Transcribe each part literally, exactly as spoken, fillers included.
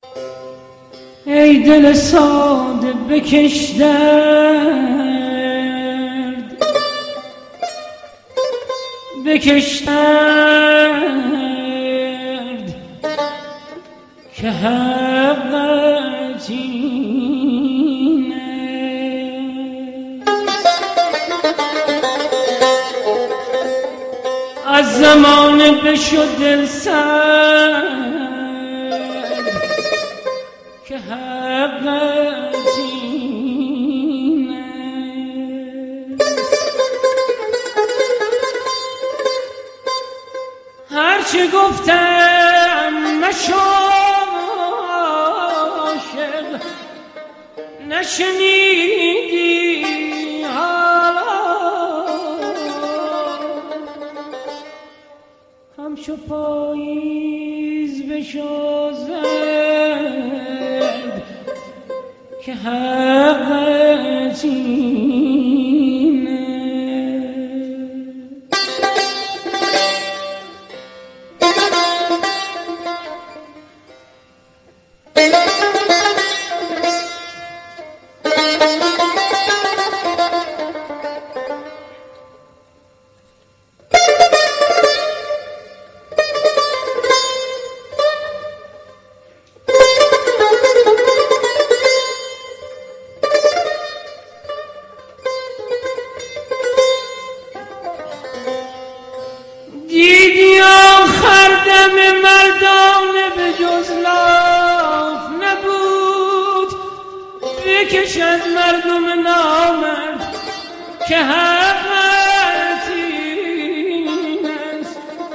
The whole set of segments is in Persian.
ای دل ساده بکش درد، بکش درد که حقت اینه. از زمانه بشد دل سرد که حقت اینه. هرچه گفتم مشو عاشق، نشنیدی حالا همچو پاییز بشو زد که حقت اینه. دیدی آخر دم مردانه به جز لاف نبود، بکش از مردم نامرد که حقت این است.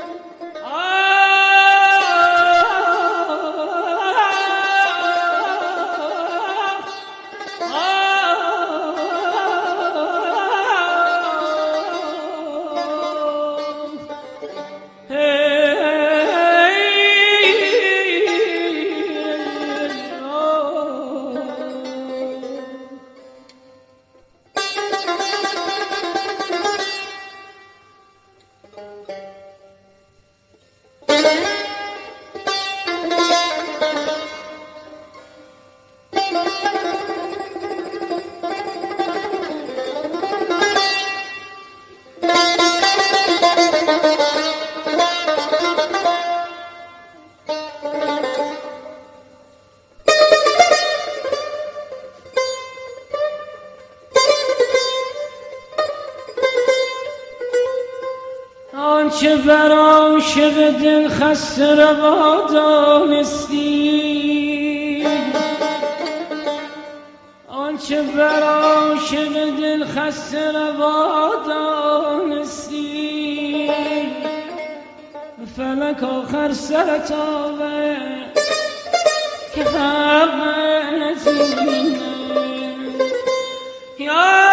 آنچه بر عاشق دل خسته روا دانستی، آنچه بر عاشق دل خسته روا دانستی، فلک آخر سرت آورد که حقت اینه. یا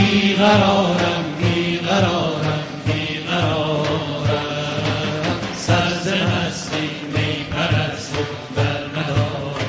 بیقرارم بیقرارم بیقرارم سرز مستی می پرست و بر ندارم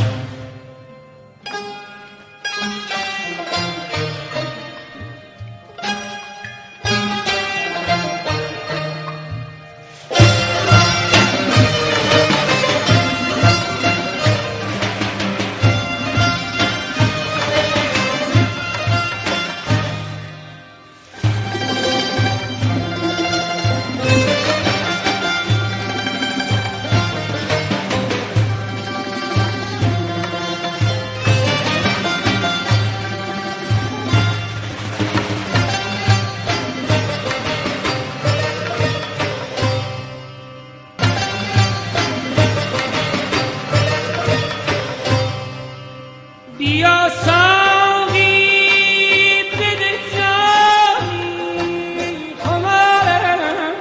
بیا ساقی بده جامی خمارم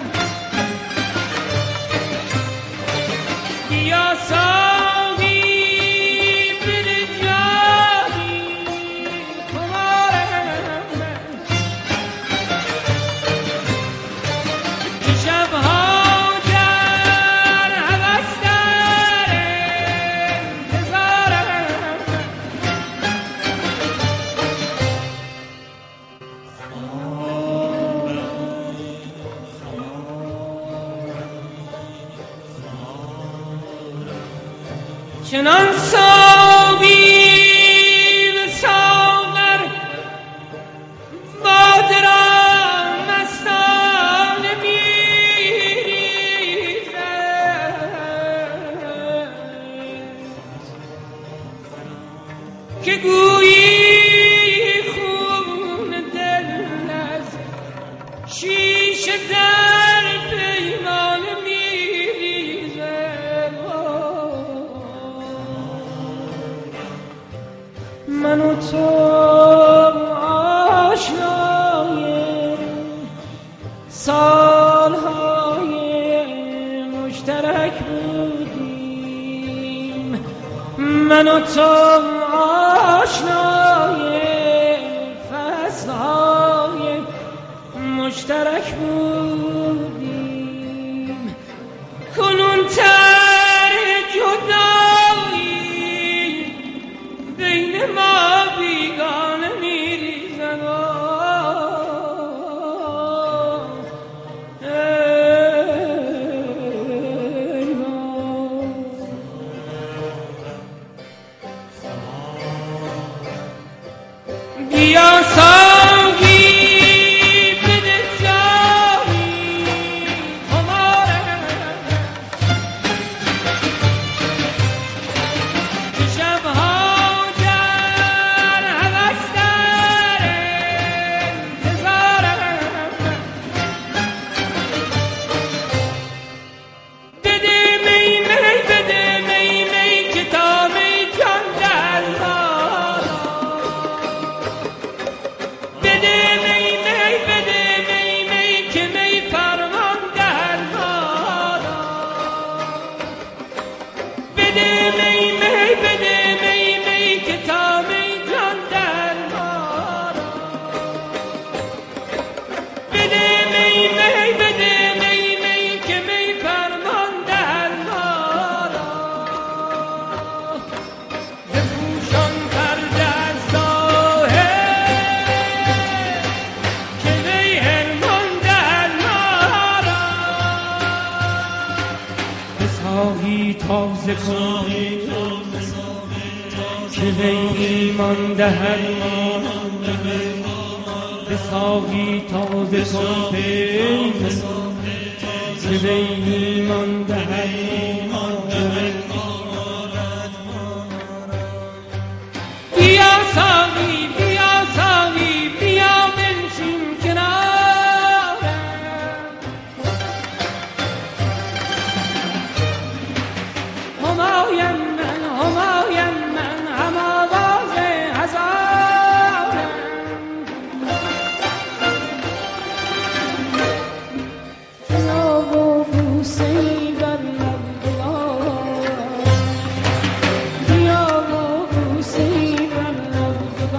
بیا ساقی بده جامی خمارم که شبها در هوس در انتظارم چنان ساقی به ساغر باده را مستانه می‌ریزد که گویی خون دل از شیشه در پیمانه می‌ریزد من و تو آشنای سالهای مشترک بودیم من و تو آشنای فصلهای مشترک بودیم کنون تر جدایی بین ما بیگانه میریزد ای ما بیا ساقی بده جامی خمارم که شبها در هوس در انتظارم بده می می بده می می که تا می جان در بده می می بده می می که می فرمان در بده می می بده می می که تا می جان در بده می می بده می می که می فرمان در بپوشان پرده از ظاهر که وی هرمان در بساقی تازه کن که وی ایمان دهد بساقی تازه کن که وی ایمان دهد بیا ساقی بیا ساقی بیا بنشین کنارم همایم من همایم من هم آواز هزارم فضا و بوسه‌ای بر لب بیا و بوسه‌ای بر لب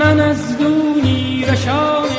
من از دونی و شام